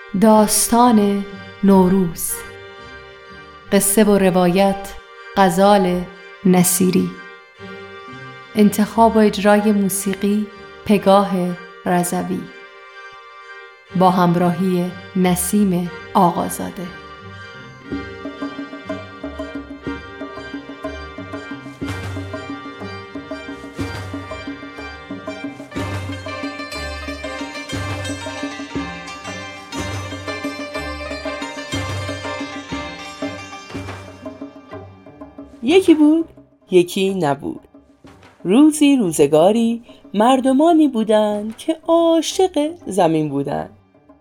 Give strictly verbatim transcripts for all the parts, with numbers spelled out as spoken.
داستان نوروز، قصه و روایت غزال نصیری، انتخاب و اجرای موسیقی پگاه رضوی با همراهی نسیم آقازاده. یکی بود، یکی نبود. روزی روزگاری مردمانی بودند که عاشق زمین بودند.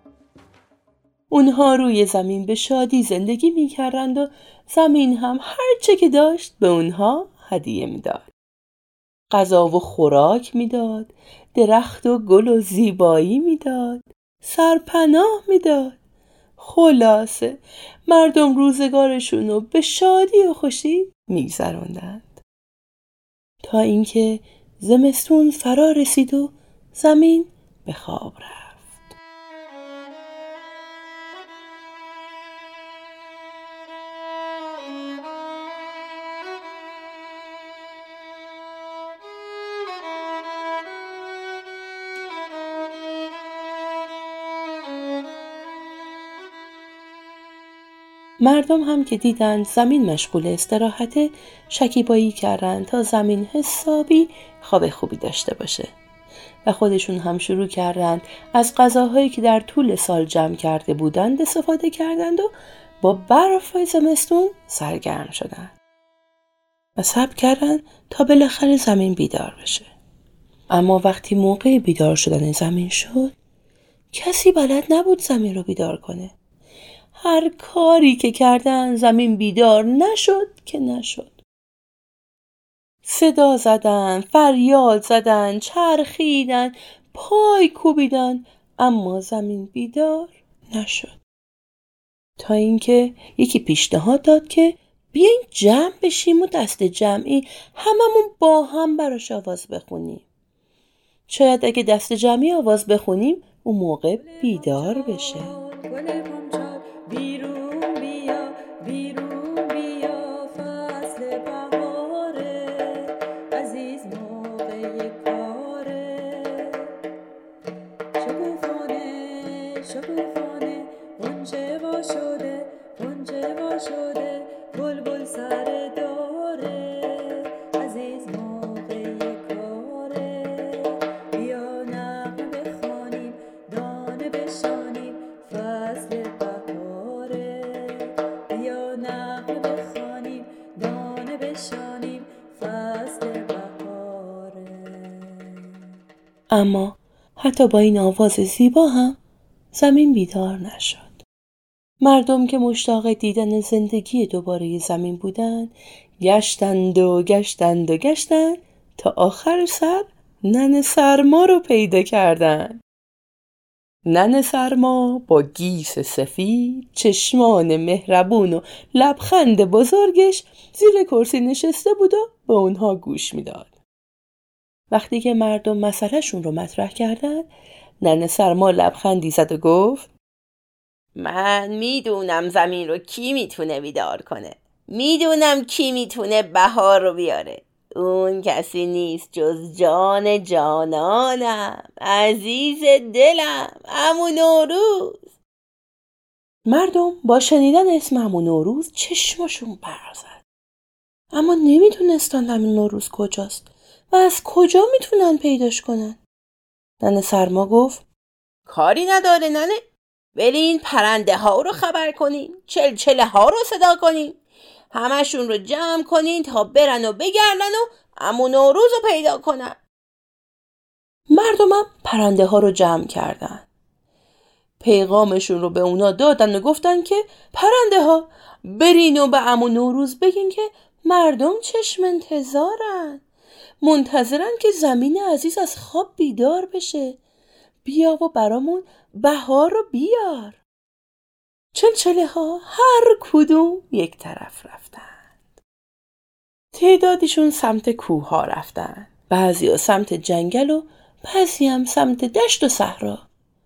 اونها روی زمین به شادی زندگی می‌کردند و زمین هم هر چه که داشت به اونها هدیه می‌داد. غذا و خوراک می‌داد، درخت و گل و زیبایی می‌داد، سرپناه می‌داد. خلاصه مردم روزگارشون رو به شادی و خوشی می‌گذروندند تا اینکه زمستون فرا رسید و زمین به خواب رفت. مردم هم که دیدند زمین مشغول استراحته، شکیبایی کردند تا زمین حسابی خواب خوبی داشته باشه و خودشون هم شروع کردند از غذاهایی که در طول سال جمع کرده بودند استفاده کردند و با برف زمستون سرگرم شدند و صبر کردند تا بالاخره زمین بیدار بشه. اما وقتی موقع بیدار شدن زمین شد، کسی بلد نبود زمین رو بیدار کنه. هر کاری که کردن زمین بیدار نشد که نشد. صدا زدن، فریاد زدن، چرخیدن، پای کوبیدن، اما زمین بیدار نشد. تا اینکه یکی پیشنهاد داد که بیاین جمع بشیم و دست جمعی هممون با هم براش آواز بخونیم. شاید اگه دست جمعی آواز بخونیم اون موقع بیدار بشه. بیرون بیا بیرون بیا فصل بهاره، عزیز موقع کاره. شکوفانه شکوفانه غنچه وا شده غنچه وا شده، بلبل سر داره، عزیز موقع کاره. بیا نغمه بخوانیم دانه بشانیم فصل اما حتی با این آواز زیبا هم زمین بیدار نشد. مردم که مشتاق دیدن زندگی دوباره زمین بودند، گشتند و گشتند و گشتند تا آخر سر ننه سرما رو پیدا کردند. ننه سرما با گیس سفید، چشمان مهربون و لبخند بزرگش زیر کرسی نشسته بود و به اونها گوش میداد. وقتی که مردم مسئله‌شون رو مطرح کردن، ننه سرما لبخندی زد و گفت: من میدونم زمین رو کی میتونه بیدار کنه. میدونم کی میتونه بهار رو بیاره. اون کسی نیست جز جان جانانم، عزیز دلم، عمو نوروز. مردم با شنیدن اسم عمو نوروز چشمشون برق زد، اما نمیدونستن عمو نوروز کجاست و از کجا میتونن پیداش کنن. ننه سرما گفت: کاری نداره ننه، برین پرنده ها رو خبر کنین، چلچله ها رو صدا کنین، همشون رو جمع کنین تا برن و بگردن و عمو نوروز رو پیدا کنن. مردمم پرنده ها رو جمع کردن، پیغامشون رو به اونا دادن و گفتن که پرنده ها برین و به عمو نوروز بگین که مردم چشم انتظارن، منتظرن که زمین عزیز از خواب بیدار بشه. بیا و برامون بهار رو بیار. چلچله ها هر کدوم یک طرف رفتند. تعدادشون سمت کوه ها رفتند، بعضی ها سمت جنگل و بعضی هم سمت دشت و صحرا.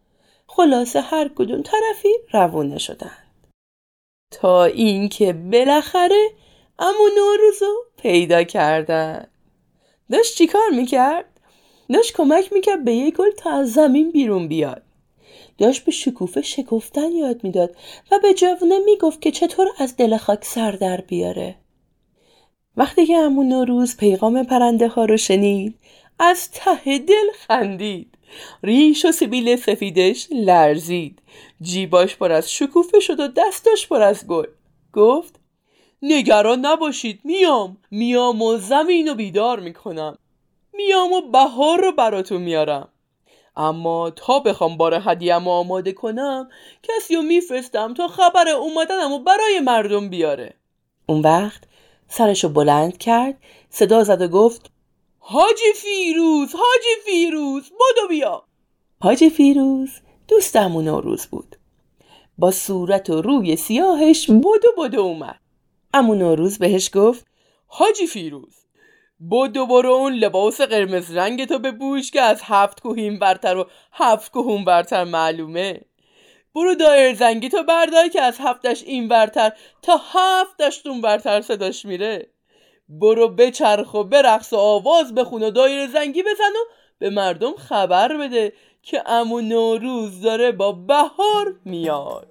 خلاصه هر کدوم طرفی روونه شدند، تا اینکه بالاخره عمو نوروزو پیدا کردن. داشت چی کار میکرد؟ داشت کمک میکرد به یک گل تا از زمین بیرون بیاد. داشت به شکوفه شکفتن یاد میداد و به جوونه میگفت که چطور از دل خاک سر در بیاره. وقتی که عمو نوروز پیغام پرنده ها رو شنید، از ته دل خندید. ریش و سبیل سفیدش لرزید. جیباش پر از شکوفه شد و دستاش پر از گل. گفت نگران نباشید، میام میام و زمین رو بیدار میکنم. میام و بهار رو براتون میارم. اما تا بخوام بار هدیه‌ام رو آماده کنم، کسی رو میفرستم تا خبر اومدنم رو برای مردم بیاره. اون وقت سرشو بلند کرد، صدا زد و گفت حاجی فیروز، حاجی فیروز، بدو بیا. حاجی فیروز دوست عمو نوروز بود. با صورت و روی سیاهش بدو بدو اومد. عمو نوروز بهش گفت حاجی فیروز، بدو برو اون لباس قرمز رنگتو بپوش که از هفت کوهین برتر و هفت کوهون برتر معلومه. برو دایر زنگیتو بردار که از هفتش این برتر تا هفتش اون برتر صداش میره. برو بچرخ و برقص و آواز بخون و دایر زنگی بزن و به مردم خبر بده که عمو نوروز داره با بهار میاد.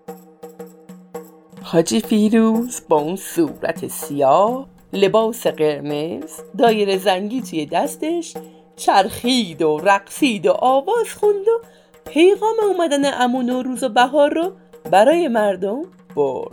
حاجی فیروز با اون صورت سیاه، لباس قرمز، دایر زنگی توی دستش، چرخید و رقصید و آواز خوند و پیغام اومدن عمو نوروز و بهار رو برای مردم برد.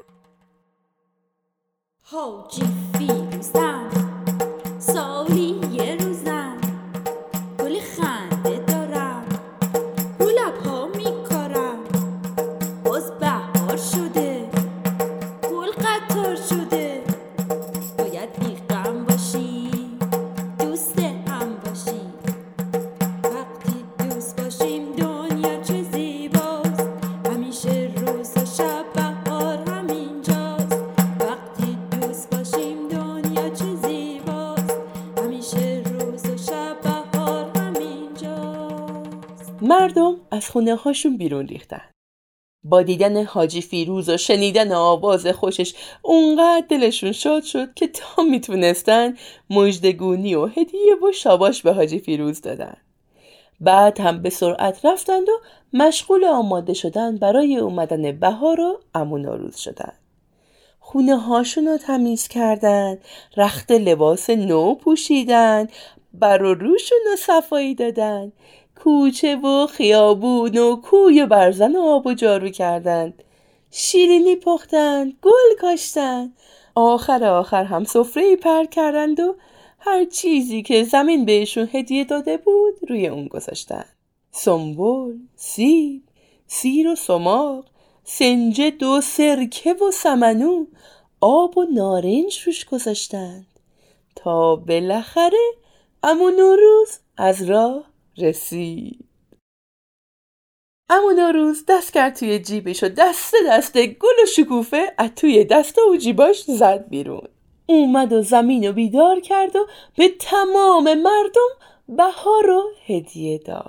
حاجی فیروزم، سالی یه روزم، گل خنده دارم، رو لب‌ها میکارم، باز بهار شده، گل قطار شده، باید بی‌غم باشی، دوست هم باشی. وقتی دوست باشیم دنیا چه زیباست، همیشه روز و شب بهار همینجاست. وقتی دوست باشیم دنیا چه زیباست، همیشه روز و شب بهار همینجاست. مردم از خونه هاشون بیرون ریختن. با دیدن حاجی فیروز و شنیدن آواز خوشش اونقدر دلشون شاد شد که تا میتونستن مژدگونی و هدیه و شاباش به حاجی فیروز دادن. بعد هم به سرعت رفتند و مشغول آماده شدن برای اومدن بهار و عمو نوروز شدن. خونه هاشون رو تمیز کردن، رخت لباس نو پوشیدن، بر و روشون رو صفایی دادن، کوچه و خیابون و کوی و برزن و آب و جارو کردند، شیرینی پختند، گل کاشتند، آخر آخر هم سفره‌ای پر کردند و هر چیزی که زمین بهشون هدیه داده بود روی اون گذاشتن. سنبل، سیب، سیر و سماق، سنجد و سرکه و سمنو، آب و نارنج روش گذاشتند تا بالاخره عمو نوروز از راه رسید. عمو نوروز دست کرد توی جیبش و دسته دسته گل و شکوفه از توی دسته و جیباش زد بیرون. اومد و زمین رو بیدار کرد و به تمام مردم بهار رو هدیه داد.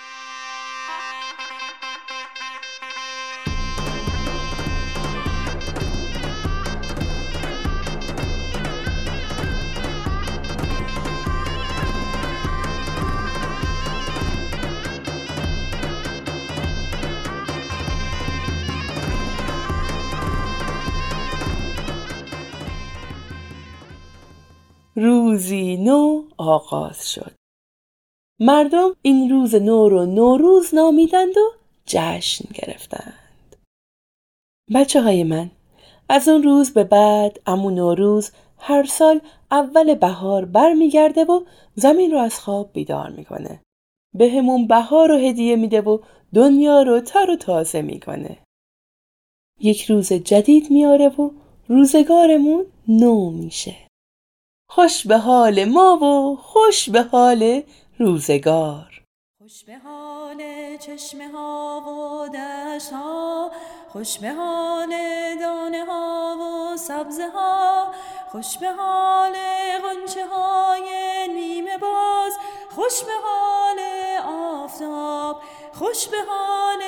روزی نو آغاز شد. مردم این روز نو رو نوروز نامیدند و جشن گرفتند. بچه های من، از اون روز به بعد عمو نوروز هر سال اول بهار بر میگرده و زمین رو از خواب بیدار میکنه. به همون بهار رو هدیه میده و دنیا رو تر و تازه میکنه. یک روز جدید میاره و روزگارمون نو میشه. خوش به حال ما و خوش به حال روزگار. خوش به حال چشمه ها و دشت ها، خوش به حال دانه ها و سبزه ها، خوش به حال غنچه های نیمه باز، خوش به حال آفتاب، خوش به حال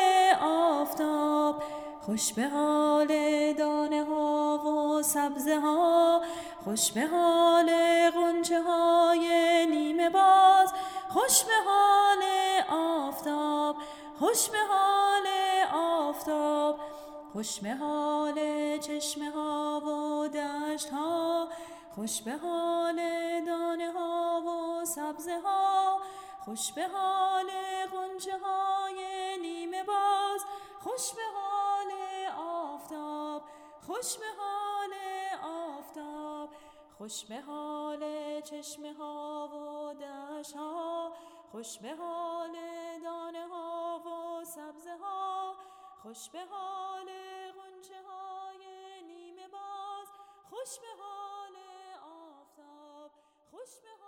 آفتاب، خوش به حال دانه ها و سبزه ها، خوش به حال غنچه های نیمه باز، خوش به حال آفتاب، خوش به حال آفتاب، خوش به حال چشمه ها و دشت ها، خوش به حال دانه ها و سبزه ها، خوش به حال غنچه های نیمه باز، خوش به حال آفتاب، خوش به حال آفتاب، خوش به حال چشمه ها و دشت ها، خوش به حال دانه ها و سبزه ها، خوش به حال غنچه های نیمه باز، خوش به حال آفتاب، خوش به حال